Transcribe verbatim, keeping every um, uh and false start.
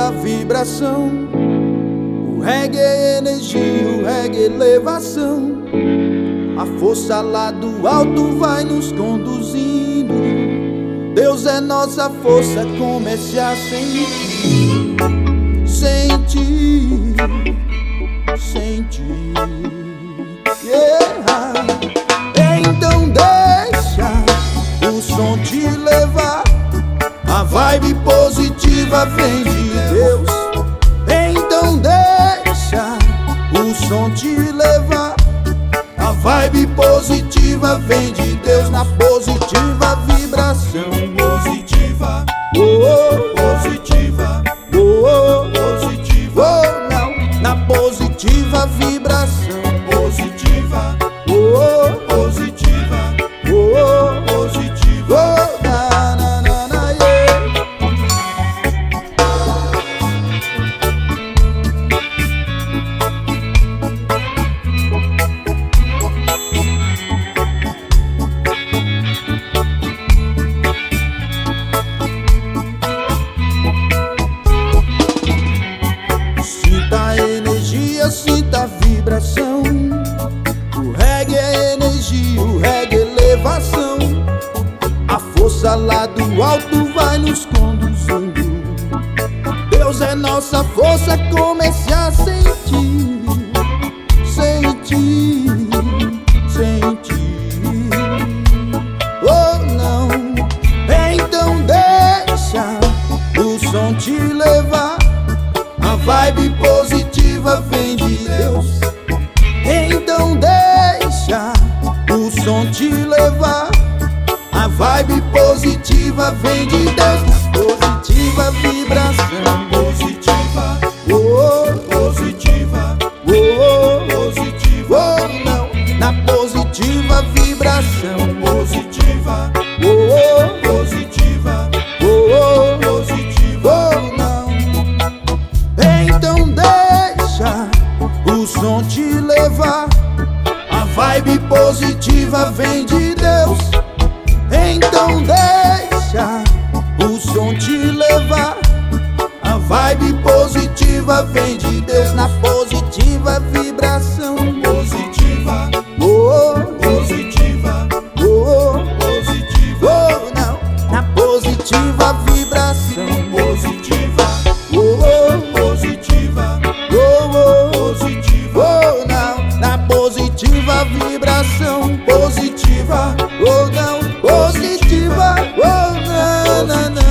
positiva vibração. O reggae é energia, o reggae é elevação. A força lá do alto vai nos conduzindo. Deus é nossa força, comece a sentir. Sentir, sentir, yeah. Então deixa o som te levar. A vibe positiva vem de Deus. Então deixa o som te levar. A vibe positiva vem de Deus. Na positiva vibração. Positiva, Oh, oh, positiva, oh, oh, positiva, oh, não. Na positiva vibração. positiva, Oh, oh, positiva, oh, oh, positiva. oh, na, na, na, na, yeah. Sinta a energia, sinta a vibração. O reggae é energia, o reggae é elevação. A força lá do alto vai nos conduzindo. Deus é nossa força, comece a sentir. Sentir, sentir. Oh não, então deixa o som te levar. A vibe positiva vem de Deus. Então deixa o som te levar. A vibe positiva vem de Deus. Na positiva vibração. Positiva, Oh, oh, positiva, oh, oh, positiva, oh, não. Na positiva vibração. positiva, Oh, oh, positiva, oh, oh, positiva. oh, não. Então deixa o som te levar. A vibe positiva vem de Deus. Então deixa o som te levar. A vibe positiva vem de Deus. Na positiva vibração. Positiva, Oh, oh, positiva, oh, oh, positiva, oh, não. Na positiva vibração. positiva, Oh, oh, positiva, oh, oh, positiva, oh, não. Na positiva vibração. Positiva, oh, não. Positiva, oh, não, não, não.